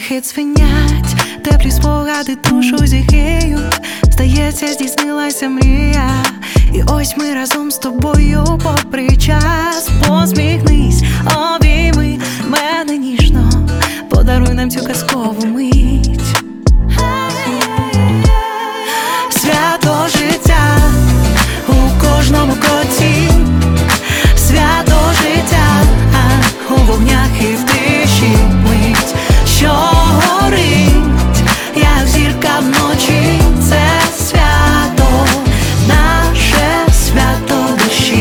птахи дзвенять, теплі спогади душу зігріють. Здається, здійснилася мрія, і ось ми разом з тобою попри час. Посміхнись, обійми мене ніжно, подаруй нам цю казкову мить. Свято життя у кожному кроці, свято життя у вогнях і в тиші мить, що горить, як зірка вночі. Це свято, наше свято душі.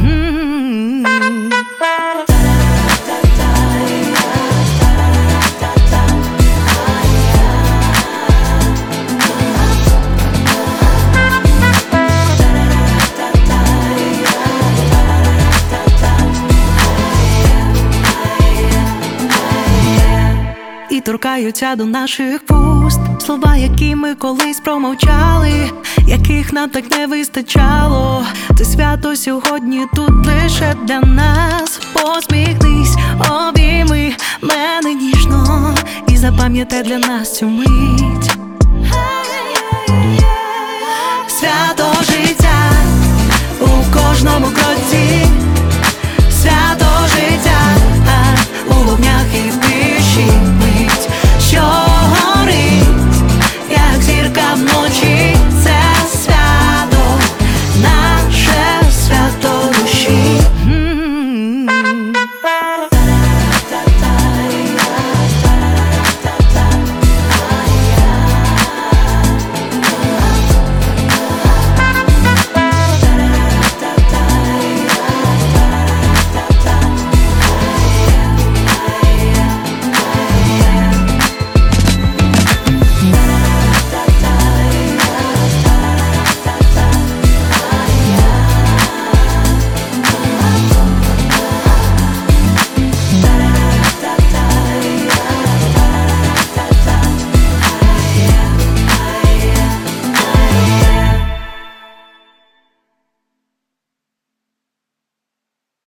І торкаються до наших вуст слова, які ми колись промовчали, яких нам так не вистачало. Це свято сьогодні тут лише для нас. Посміхнись, обійми мене ніжно і запам'ятай для нас цю мить.